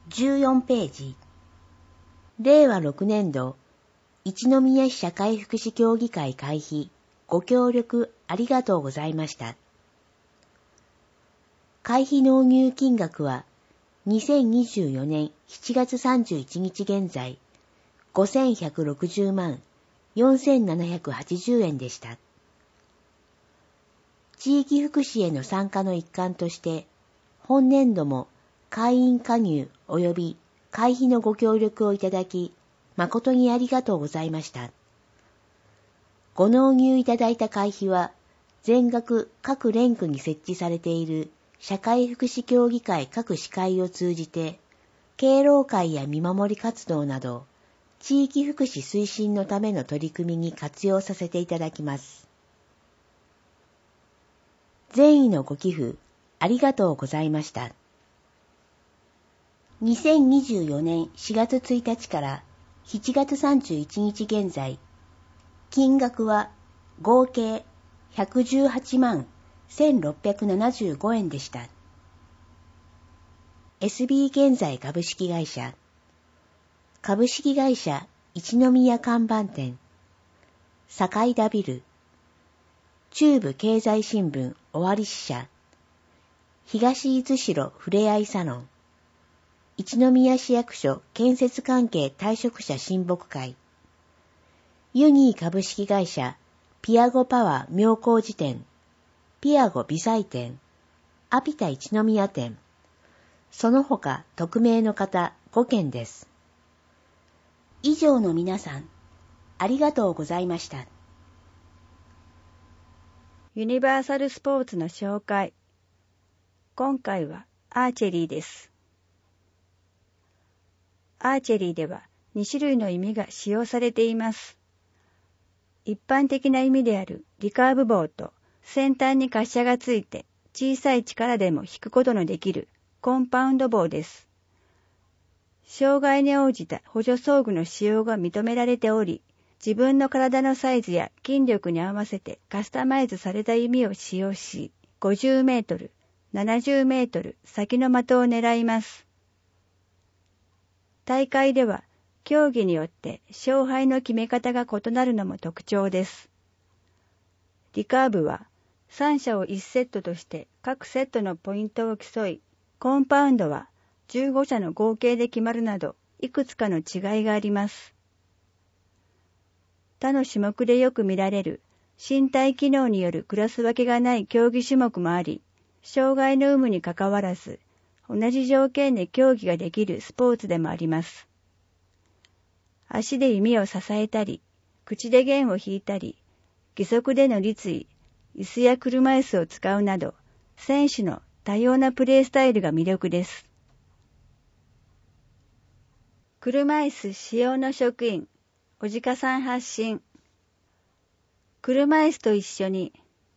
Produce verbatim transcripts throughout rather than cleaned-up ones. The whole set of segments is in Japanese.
じゅうよんページ。れいわろくねんど、一宮市社会福祉協議会会費、ご協力ありがとうございました。会費納入金額は、にせんにじゅうよねんしちがつさんじゅういちにち現在、ごせんひゃくろくじゅうまんよんせんななひゃくはちじゅうえんでした。地域福祉への参加の一環として、本年度も会員加入及び会費のご協力をいただき、誠にありがとうございました。ご納入いただいた会費は、全額各連区に設置されている社会福祉協議会各支会を通じて、敬老会や見守り活動など、地域福祉推進のための取り組みに活用させていただきます。善意のご寄付、ありがとうございました。にせんにじゅうよねんしがつついたちからしちがつさんじゅういちにち現在、金額は合計ひゃくじゅうはちまんせんろっぴゃくななじゅうごえんでした。エスビー 現在株式会社、株式会社一宮看板店、堺田ビル、中部経済新聞尾張支社、東伊豆城ふれあいサロン、一宮市役所建設関係退職者親睦会、ユニー株式会社ピアゴパワー妙高寺店、ピアゴ美彩店、アピタ一宮店、その他匿名の方ごけんです。以上の皆さん、ありがとうございました。 ユニバーサルスポーツの紹介。今回はアーチェリーです。アーチェリーではにしゅるいの弓が使用されています。一般的な弓であるリカーブ棒と先端に滑車がついて小さい力でも引くことのできるコンパウンド棒です。障害に応じた補助装具の使用が認められており、自分の体のサイズや筋力に合わせてカスタマイズされた弓を使用し、ごじゅうメートル、ななじゅうメートル先の的を狙います。大会では競技によって勝敗の決め方が異なるのも特徴です。リカーブはさんしゃをいちセットとして各セットのポイントを競い、コンパウンドはじゅうごしゃの合計で決まるなど、いくつかの違いがあります。他の種目でよく見られる身体機能によるクラス分けがない競技種目もあり、障害の有無にかかわらず、同じ条件で競技ができるスポーツでもあります。足で弓を支えたり、口で弦を弾いたり、義足での立位、椅子や車椅子を使うなど、選手の多様なプレースタイルが魅力です。車椅子使用の職員、おじかさん発信。車椅子と一緒に、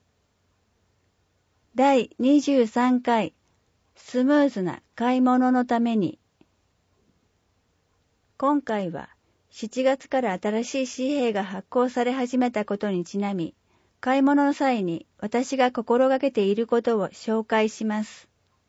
だいにじゅうさんかい、スムーズな買い物のために。今回はしちがつから新しい紙幣が発行され始めたことにちなみ、買い物の際に私が心がけていることを紹介します。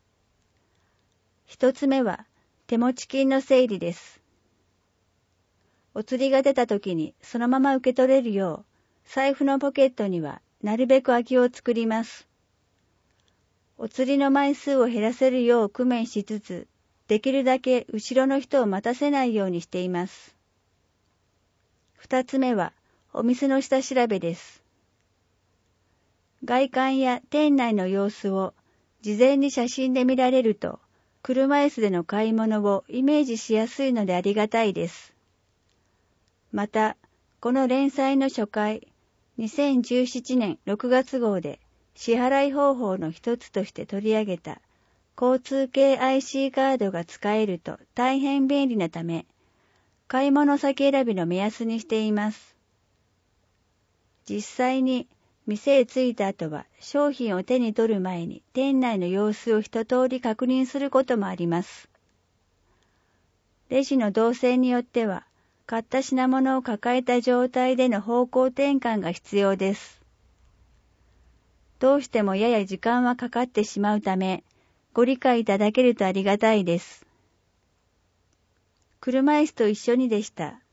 一つ目は手持ち金の整理です。お釣りが出た時にそのまま受け取れるよう、財布のポケットにはなるべく空きを作ります。お釣りの枚数を減らせるよう工面しつつ、できるだけ後ろの人を待たせないようにしています。二つ目はお店の下調べです。外観や店内の様子を事前に写真で見られると、車椅子での買い物をイメージしやすいのでありがたいです。また、この連載の初回、にせんじゅうななねんろくがつ号で支払い方法の一つとして取り上げた交通系 アイシー カードが使えると大変便利なため、買い物先選びの目安にしています。実際に店へ着いた後は商品を手に取る前に店内の様子を一通り確認することもあります。レジの動線によっては、買った品物を抱えた状態での方向転換が必要です。どうしてもやや時間はかかってしまうため、ご理解いただけるとありがたいです。 車椅子と一緒にでした。